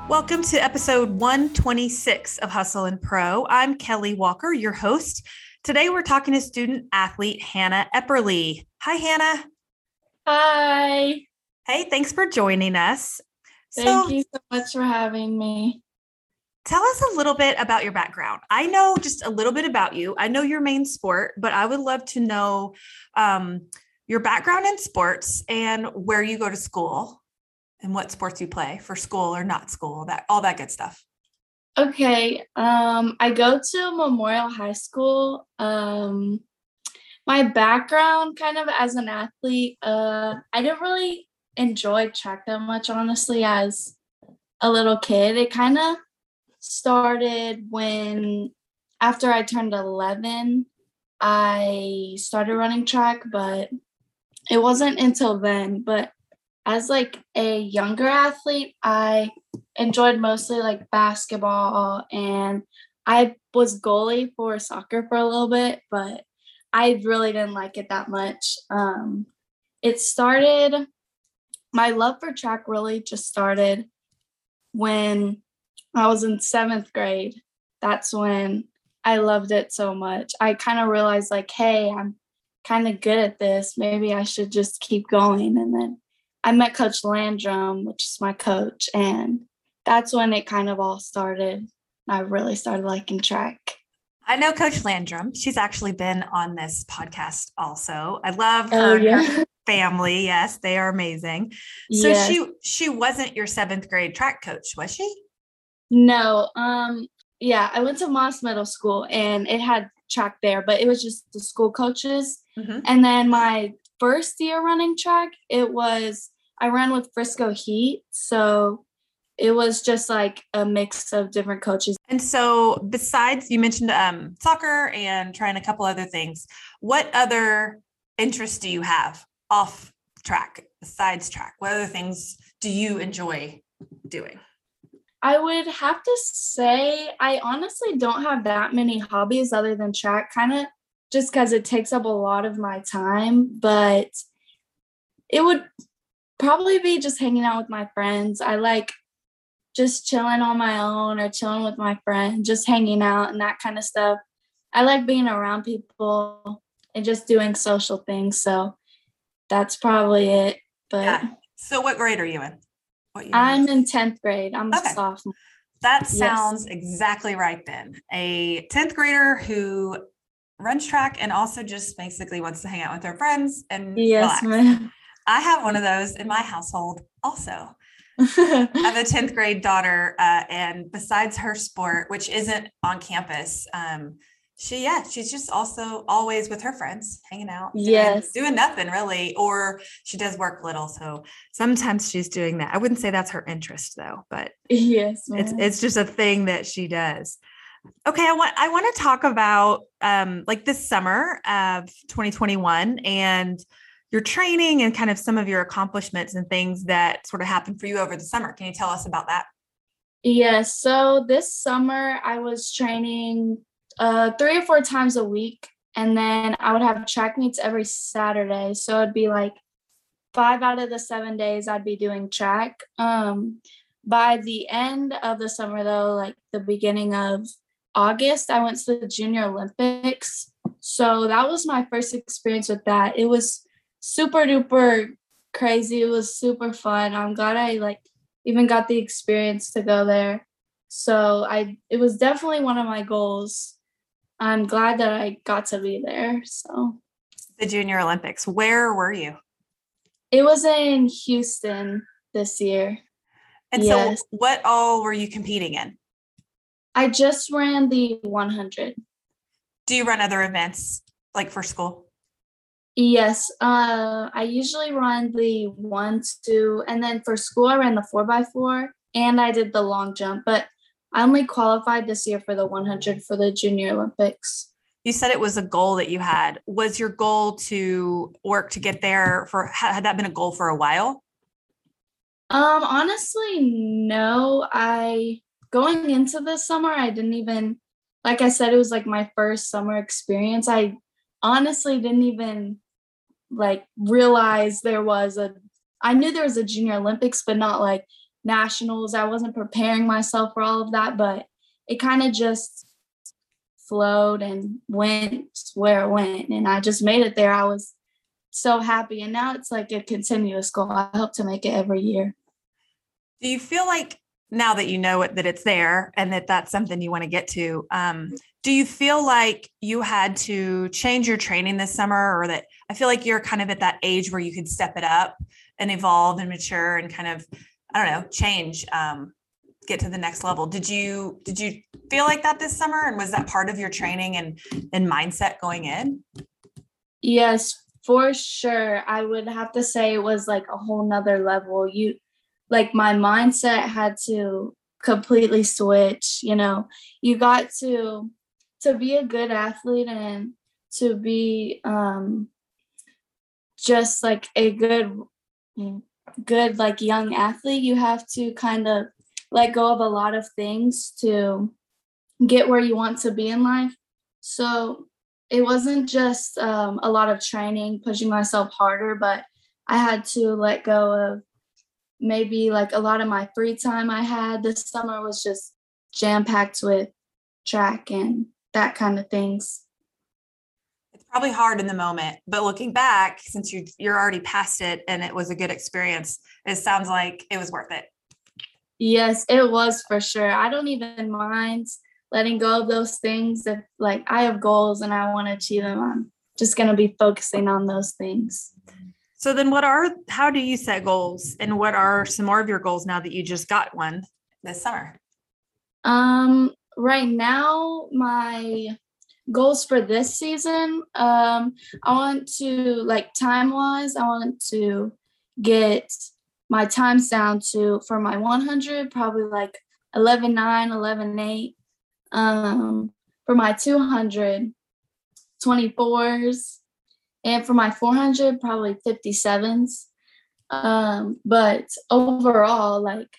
Welcome to episode 126 of Hustle and Pro. I'm Kelly Walker, your host. Today we're talking to student athlete Hannah Epperly. Hi, Hannah. Hi. Hey, thanks for joining us. Thank you so much for having me. Tell us a little bit about your background. I know just a little bit about you. I know your main sport, but I would love to know your background in sports and where you go to school and what sports you play for school or not school, all that good stuff. Okay. I go to Memorial High School. My background kind of as an athlete, I didn't really enjoy track that much, honestly, as a little kid. It kind of started after I turned 11, I started running track, but it wasn't until then. But as like a younger athlete, I enjoyed mostly like basketball, and I was goalie for soccer for a little bit, but I really didn't like it that much. My love for track really just started when I was in 7th grade. That's when I loved it so much. I kind of realized like, hey, I'm kind of good at this. Maybe I should just keep going. And then I met Coach Landrum, which is my coach, and that's when it kind of all started. I really started liking track. I know Coach Landrum. She's actually been on this podcast also. I love her and her family. Yes, they are amazing. So yes. She wasn't your 7th grade track coach, was she? No. Yeah, I went to Moss Middle School and it had track there, but it was just the school coaches. Mm-hmm. And then my first year running track, I ran with Frisco Heat. So it was just like a mix of different coaches. And so besides, you mentioned soccer and trying a couple other things, what other interests do you have off track, besides track? What other things do you enjoy doing? I would have to say I honestly don't have that many hobbies other than track, kind of just because it takes up a lot of my time. But it would probably be just hanging out with my friends. I like just chilling on my own or chilling with my friends, just hanging out and that kind of stuff. I like being around people and just doing social things. So that's probably it. But yeah. So what grade are you in? I'm in 10th grade. I'm a sophomore. That sounds exactly right then. A 10th grader who runs track and also just basically wants to hang out with their friends and relax. Ma'am. I have one of those in my household also. I have a 10th grade daughter, and besides her sport, which isn't on campus, she's just also always with her friends, hanging out, doing nothing really, or she does work little. So sometimes she's doing that. I wouldn't say that's her interest though, but yes, it's just a thing that she does. Okay. I want to talk about like this summer of 2021 and your training and kind of some of your accomplishments and things that sort of happened for you over the summer. Can you tell us about that? Yes. So this summer I was training 3 or 4 times a week, and then I would have track meets every Saturday. So it'd be like 5 out of the 7 days I'd be doing track. By the end of the summer though, like the beginning of August, I went to the Junior Olympics. So that was my first experience with that. It was super duper crazy. It was super fun. I'm glad I even got the experience to go there. So it was definitely one of my goals. I'm glad that I got to be there. So the Junior Olympics, where were you? It was in Houston this year. And so what all were you competing in? I just ran the 100. Do you run other events like for school? Yes. I usually run the 1, 2, and then for school I ran the 4x4 and I did the long jump, but I only qualified this year for the 100 for the Junior Olympics. You said it was a goal that you had. Was your goal to work to get there had that been a goal for a while? Honestly, no. Going into this summer, I didn't even, like I said, it was like my first summer experience. I honestly didn't even realize I knew there was a Junior Olympics, but not nationals. I wasn't preparing myself for all of that, but it kind of just flowed and went where it went. And I just made it there. I was so happy. And now it's like a continuous goal. I hope to make it every year. Do you feel like now that you know it, that it's there and that that's something you want to get to, do you feel like you had to change your training this summer, or that I feel like you're kind of at that age where you could step it up and evolve and mature and kind of, I don't know, change, get to the next level? Did you feel like that this summer? And was that part of your training and mindset going in? Yes, for sure. I would have to say it was like a whole nother level. Like my mindset had to completely switch. You got to be a good athlete and to be just like a good like young athlete, you have to kind of let go of a lot of things to get where you want to be in life. So it wasn't just a lot of training, pushing myself harder, but I had to let go of maybe like a lot of my free time I had. This summer was just jam-packed with track and that kind of things. It's probably hard in the moment, but looking back, since you're already past it and it was a good experience, it sounds like it was worth it. Yes, it was for sure. I don't even mind letting go of those things. If like I have goals and I want to achieve them, I'm just going to be focusing on those things. So then how do you set goals, and what are some more of your goals now that you just got one this summer? Right now, my goals for this season, I want to, like time-wise, I want to get my times down to, for my 100, probably like 11.9, 11.8. For my 200, 24s. And for my 400, probably 57s. But overall, like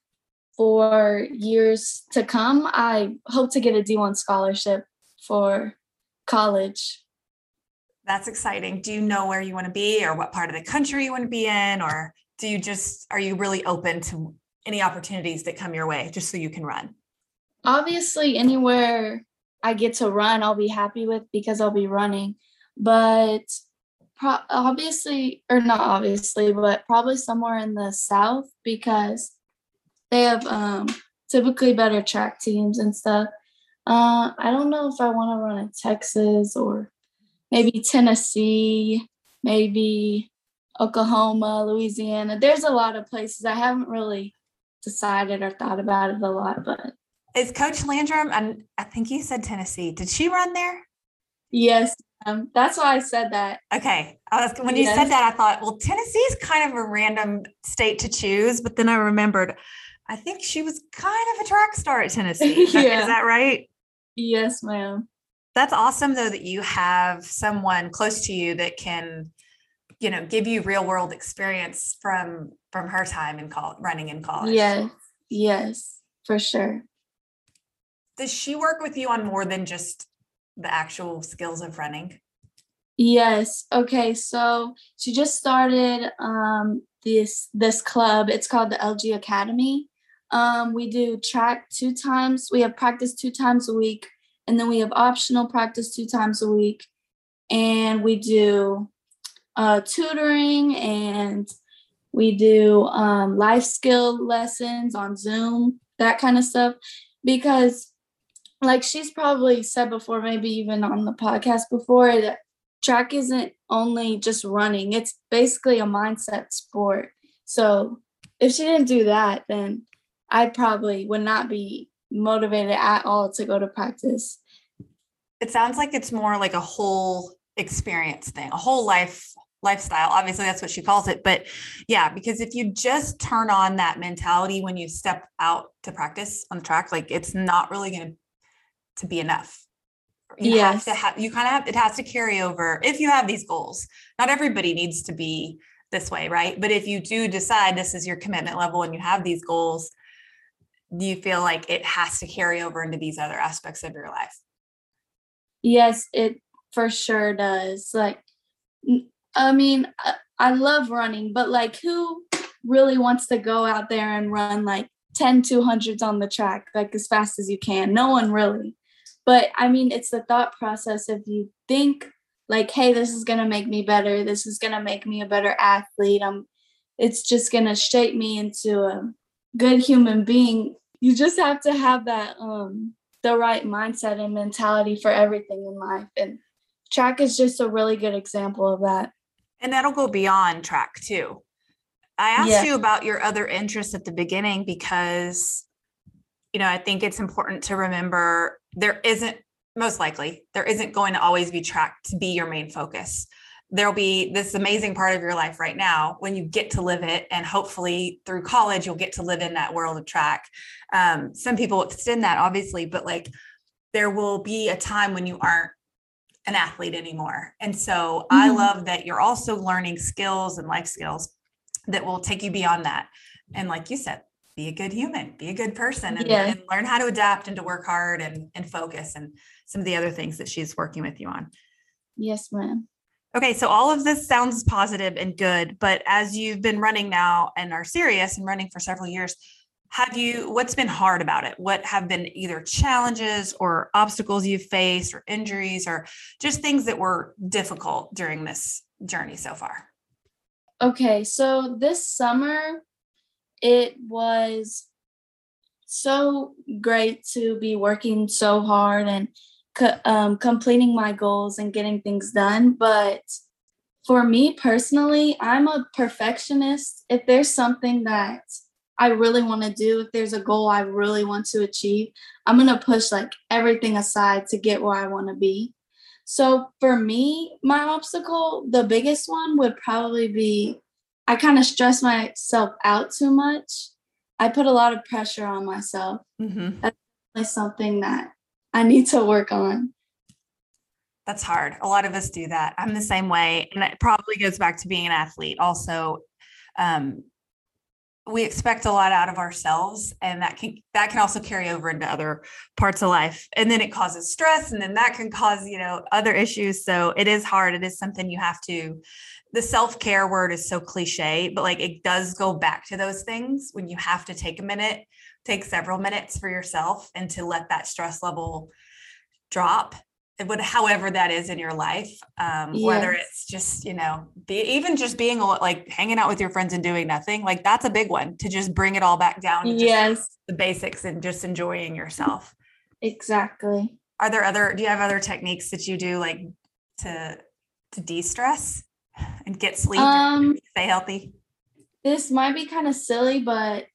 for years to come, I hope to get a D1 scholarship for college. That's exciting. Do you know where you want to be, or what part of the country you want to be in? Or are you really open to any opportunities that come your way just so you can run? Obviously, anywhere I get to run, I'll be happy with, because I'll be running. But obviously, or not obviously, but probably somewhere in the South, because they have typically better track teams and stuff. I don't know if I want to run in Texas or maybe Tennessee, maybe Oklahoma, Louisiana. There's a lot of places. I haven't really decided or thought about it a lot, but. Is Coach Landrum, and I think you said Tennessee, did she run there? Yes. That's why I said that. Okay. When you said that, I thought, well, Tennessee's kind of a random state to choose, but then I remembered, I think she was kind of a track star at Tennessee. Yeah. Is that right? Yes, ma'am. That's awesome, though, that you have someone close to you that can, give you real world experience from her time in running in college. Yes, for sure. Does she work with you on more than just the actual skills of running? Yes. Okay. So she just started this club. It's called the LG Academy. We do track 2 times. We have practice 2 times a week, and then we have optional practice 2 times a week. And we do tutoring, and we do life skill lessons on Zoom, that kind of stuff. Because like she's probably said before, maybe even on the podcast before, that track isn't only just running. It's basically a mindset sport. So if she didn't do that, then I probably would not be motivated at all to go to practice. It sounds like it's more like a whole experience thing, a whole lifestyle. Obviously, that's what she calls it. But yeah, because if you just turn on that mentality when you step out to practice on the track, like it's not really going to be enough. You have to it has to carry over if you have these goals. Not everybody needs to be this way, right? But if you do decide this is your commitment level and you have these goals, do you feel like it has to carry over into these other aspects of your life? Yes, it for sure does. Like, I mean, I love running, but like who really wants to go out there and run like 10 200s on the track, like as fast as you can. No one really. But I mean, it's the thought process. If you think like, hey, this is going to make me better, this is going to make me a better athlete, it's just going to shape me into a good human being. You just have to have that, the right mindset and mentality for everything in life. And track is just a really good example of that. And that'll go beyond track too. I asked you about your other interests at the beginning because, I think it's important to remember most likely there isn't going to always be track to be your main focus. There'll be this amazing part of your life right now when you get to live it. And hopefully through college, you'll get to live in that world of track. Some people extend that obviously, but like there will be a time when you aren't an athlete anymore. And so I love that you're also learning skills and life skills that will take you beyond that. And like you said, be a good human, be a good person, and learn how to adapt and to work hard and focus, and some of the other things that she's working with you on. Yes, ma'am. Okay. So all of this sounds positive and good, but as you've been running now and are serious and running for several years, what's been hard about it? What have been either challenges or obstacles you've faced or injuries or just things that were difficult during this journey so far? Okay. So this summer, it was so great to be working so hard and completing my goals and getting things done. But for me personally, I'm a perfectionist. If there's something that I really want to do, if there's a goal I really want to achieve, I'm going to push like everything aside to get where I want to be. So for me, my obstacle, the biggest one would probably be I kind of stress myself out too much. I put a lot of pressure on myself. That's something that I need to work on. That's hard. A lot of us do that. I'm the same way. And it probably goes back to being an athlete. Also, we expect a lot out of ourselves, and that can also carry over into other parts of life. And then it causes stress, and then that can cause, other issues. So it is hard. It is something you have to, the self-care word is so cliche, but like it does go back to those things when you have to take several minutes for yourself and to let that stress level drop. However that is in your life, whether it's just, even just being like hanging out with your friends and doing nothing, like that's a big one, to just bring it all back down to just the basics and just enjoying yourself. Exactly. Do you have other techniques that you do like to de-stress and get sleep and stay healthy? This might be kind of silly, but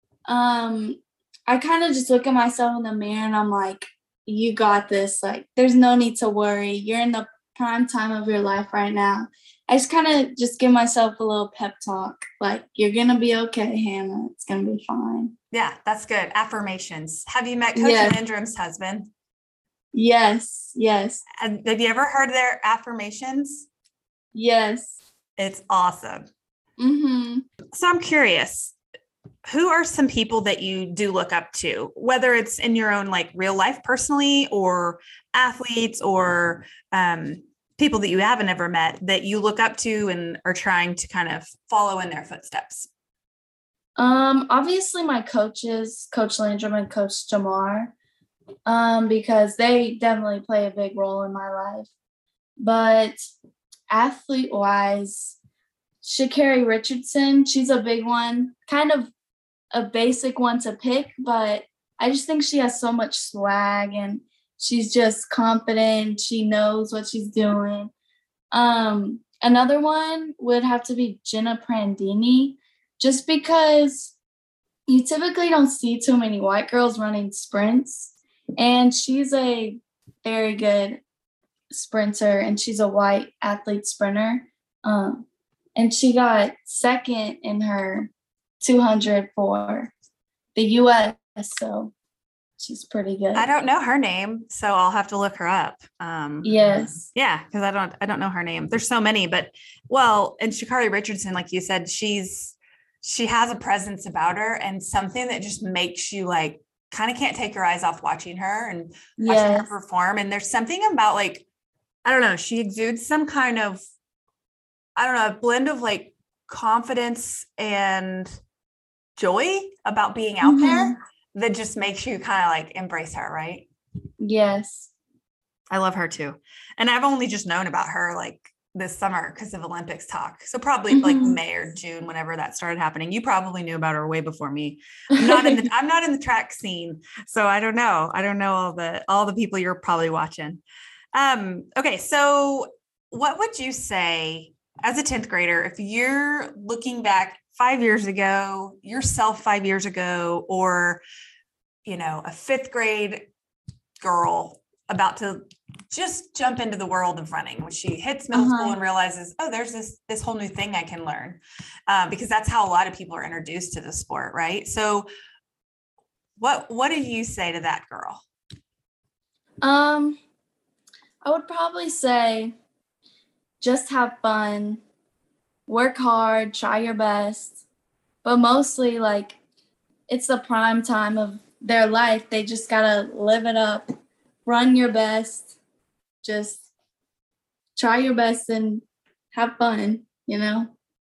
I kind of just look at myself in the mirror and I'm like, you got this. Like, there's no need to worry. You're in the prime time of your life right now. I just kind of just give myself a little pep talk. Like, you're going to be okay, Hannah. It's going to be fine. Yeah, that's good. Affirmations. Have you met Coach Landrum's husband? Yes. And have you ever heard their affirmations? Yes. It's awesome. So I'm curious, who are some people that you do look up to, whether it's in your own like real life personally, or athletes, or people that you haven't ever met that you look up to and are trying to kind of follow in their footsteps? Obviously my coaches, Coach Landrum and Coach Jamar, because they definitely play a big role in my life. But athlete wise, Sha'Carri Richardson, she's a big one, kind of a basic one to pick, but I just think she has so much swag and she's just confident. She knows what she's doing. Another one would have to be Jenna Prandini, just because you typically don't see too many white girls running sprints, and she's a very good sprinter, and she's a white athlete sprinter. And she got second in her 200 for the U.S., so she's pretty good. I don't know her name, so I'll have to look her up. Yes. Yeah, because I don't know her name. There's so many, and Sha'Carri Richardson, like you said, she has a presence about her and something that just makes you like kind of can't take your eyes off watching her and watching her perform. And there's something about like, I don't know, she exudes some kind of, I don't know, a blend of like confidence and joy about being out there that just makes you kind of like embrace her, right? Yes. I love her too. And I've only just known about her like this summer because of Olympics talk. So probably like May or June, whenever that started happening. You probably knew about her way before me. I'm not in the track scene. So I don't know. I don't know all the people you're probably watching. Okay. So what would you say as a 10th grader, if you're looking back 5 years ago, yourself 5 years ago, or, you know, a 5th grade girl about to just jump into the world of running when she hits middle school and realizes, oh, there's this whole new thing I can learn, because that's how a lot of people are introduced to the sport, right? So what do you say to that girl? I would probably say just have fun, work hard, try your best, but mostly like it's the prime time of their life. They just gotta live it up, run your best, just try your best and have fun, you know?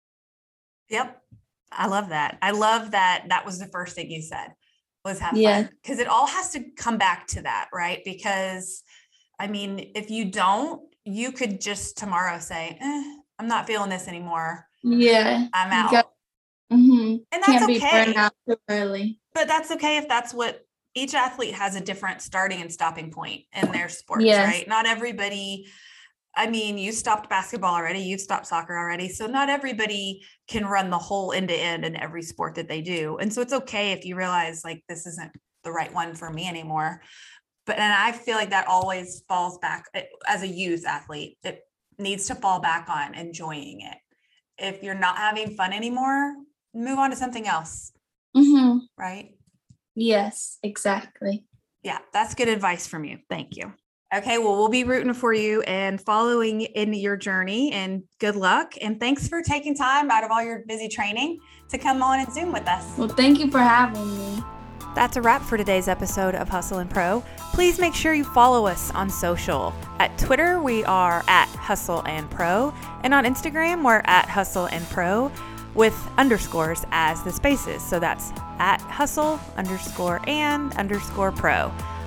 Yep. I love that. I love that. That was the first thing you said was have fun, because it all has to come back to that, right? Because I mean, if you don't, you could just tomorrow say, I'm not feeling this anymore. Yeah. I'm out. And that's can't okay. be burned out too early. But that's okay if that's what each athlete has a different starting and stopping point in their sports, right? Not everybody, I mean, you stopped basketball already, you've stopped soccer already. So not everybody can run the whole end to end in every sport that they do. And so it's okay if you realize like, this isn't the right one for me anymore. And I feel like that always falls back as a youth athlete. It needs to fall back on enjoying it. If you're not having fun anymore, move on to something else. Right? Yes, exactly. Yeah, that's good advice from you. Thank you. Okay, well, we'll be rooting for you and following in your journey, and good luck. And thanks for taking time out of all your busy training to come on and Zoom with us. Well, thank you for having me. That's a wrap for today's episode of Hustle and Pro. Please make sure you follow us on social. At Twitter, we are at Hustle and Pro. And on Instagram, we're at Hustle and Pro with underscores as the spaces. So that's at Hustle_and_Pro.